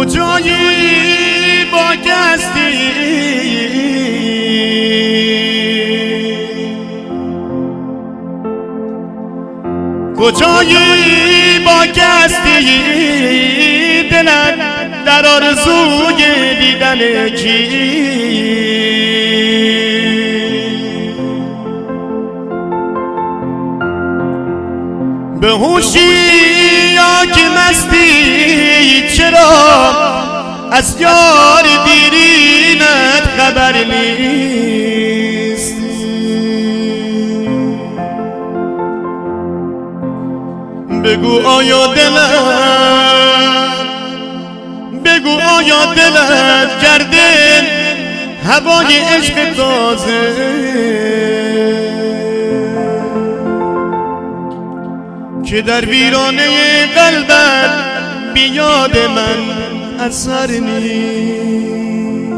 کجایی با گستی کجایی با گستی دلم در آرزوی دیدن کی به هوشی یا که مستی چرا از یار دیرینت خبر نیست بگو آیا دلت کرده هوای عشق تازه که در ویرانه قلبت بیاد من اثر نیست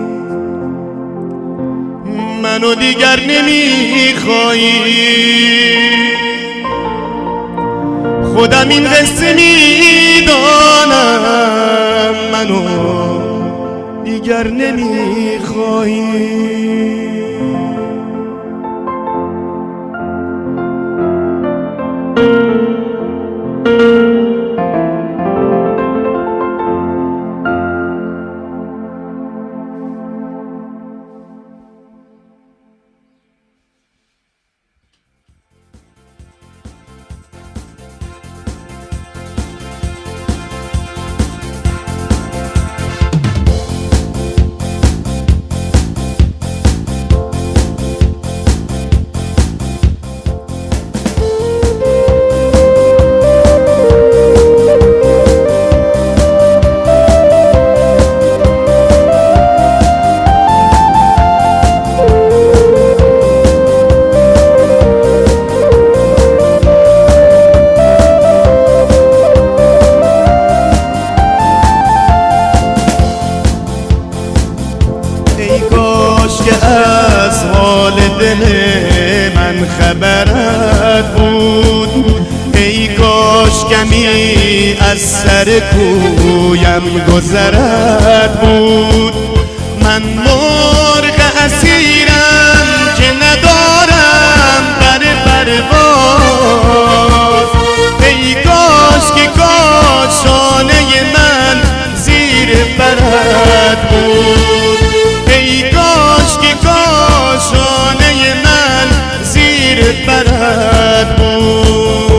منو دیگر نمیخوایی خودم این قصه میدانم منو دیگر نمیخوایی از حال دل من خبرت بود ای کاش کمی از سر کویم گذرت بود من مرغ اسیرم که ندارم پر پرواز ای کاش که کاشانه من زیر پرت بود ای کاش که کاشانه من زیر پرت بود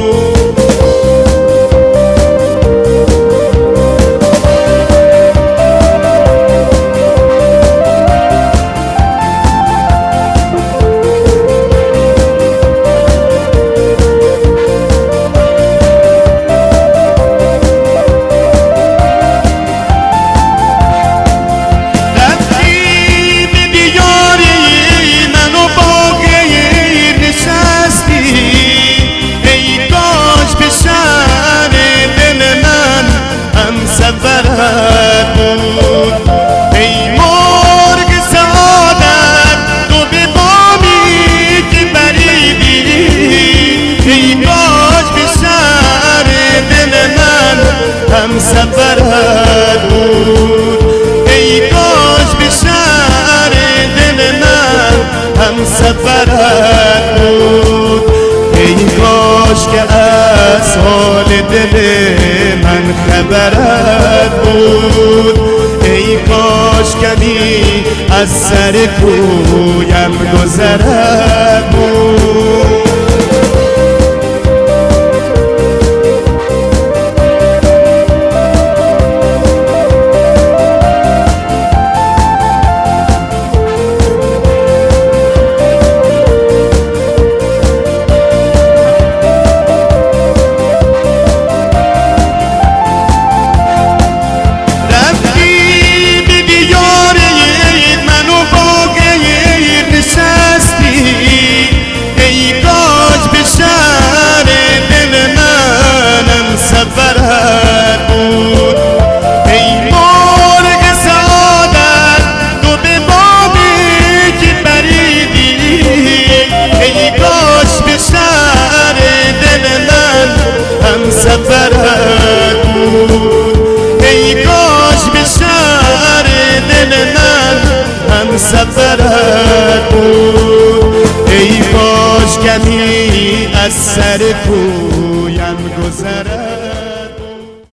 ای مرغ سعادت تو به بامی که بریدی ای کاش به شهر دل من هم سفرت بود ای کاش به شهر دل من هم سفرت بود ای کاش که از حال دل من خبرت بود ای کاش کمی از سر کویم گذرت بود کمی از سر کویم گذرد